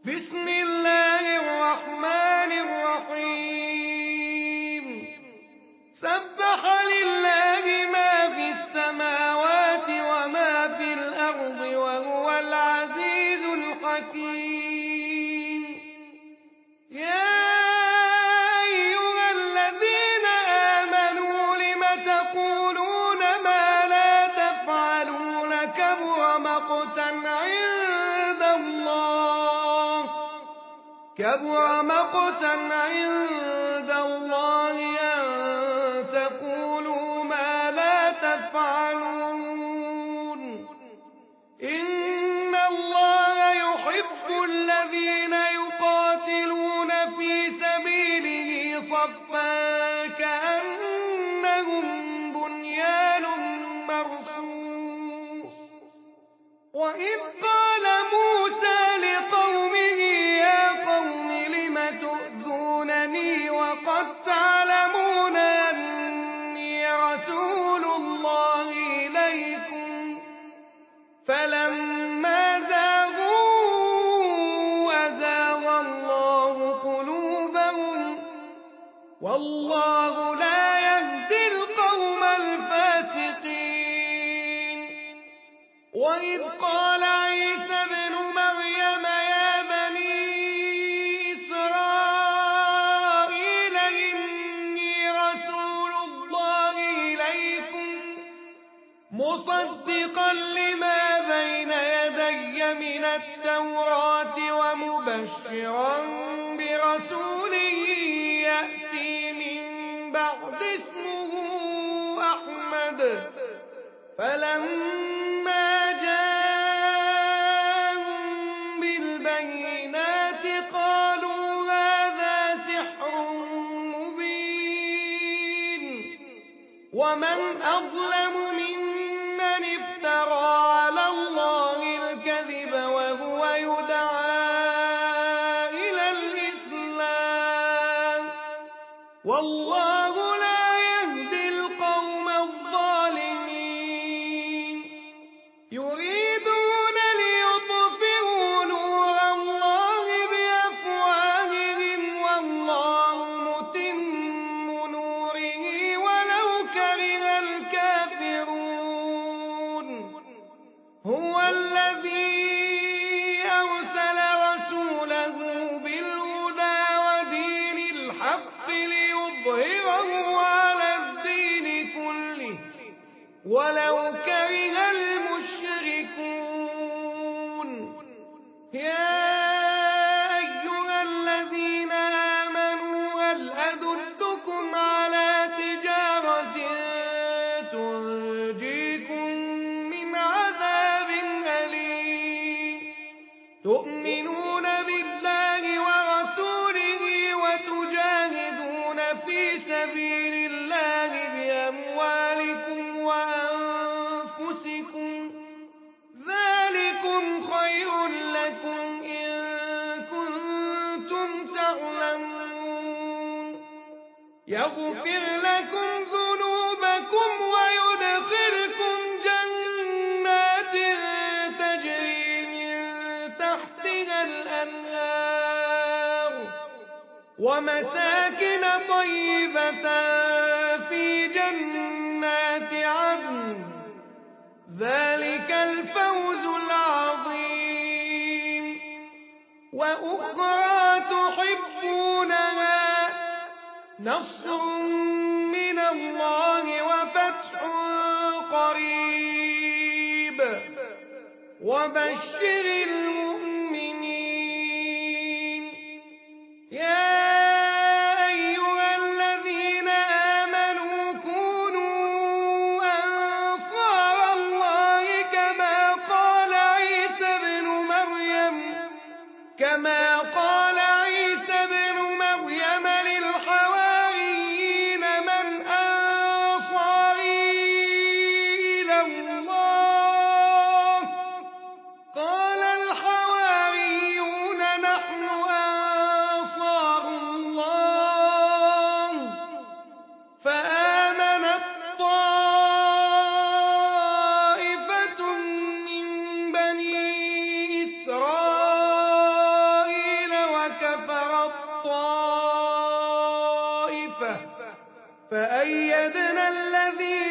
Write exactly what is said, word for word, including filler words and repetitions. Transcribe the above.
بسم الله الرحمن الرحيم سبح لله ما في السماوات وما في الأرض وهو العزيز الحكيم يا أيها الذين آمنوا لم تقولون ما لا تفعلون كبر مقتا عند الله كبر مقتا عند الله أن تقولوا ما لا تفعلون إن الله يحب الذين يقاتلون في سبيله صفا كأنهم بنيان مرصوص وإذ قال موسى لقومه يا قوم لم تؤذونني وقد تعلمون أني رسول الله إليكم فلما زاغوا أزاغ الله قلوبهم والله لا يهدي القوم الفاسقين وإذ قال عيسى ابن مريم يا بني إسرائيل إني رسول الله إليكم مصدقا لما بين يدي من التوراة ومبشرا برسول يأتي من بعد اسمه أحمد فلما جاءهم بالبينات قالوا هذا سحر مبين ومن أظلم ممن افترى على الله الكذب وهو يدعى إلى الإسلام والله لا يهدي القوم الظالمين يريدون ليطفئوا نور الله بأفواههم والله متم نوره ولو كره الكافرون هو الذي أرسل رسوله بالهدى ودين الحق ليظهره على الدين كله ولو كره المشركون يا أيها الذين آمنوا هل أدلكم على تجارة تنجيكم من عذاب أليم تؤمنون بالله ورسوله وتجاهدون في سبيل الله بأموالكم وأنفسكم ذلكم خير لكم إن كنتم تعلمون يغفر لكم ذنوبكم ويدخلكم جنات تجري من تحتها الأنهار ومساكن طيبة في جنات عدن ذلك الفوز العظيم وأخرى تحبونها نصر من الله وفتح قريب وبشر المؤمنين يا أيها الذين آمنوا كونوا أنصار الله كما قال عيسى ابن مريم كما قال عيسى ابن مريم للحواريين من أنصاري إلى الله قال الحواريون نحن أنصار الله فآمنت طائفة من بني إسرائيل فأيدنا الذين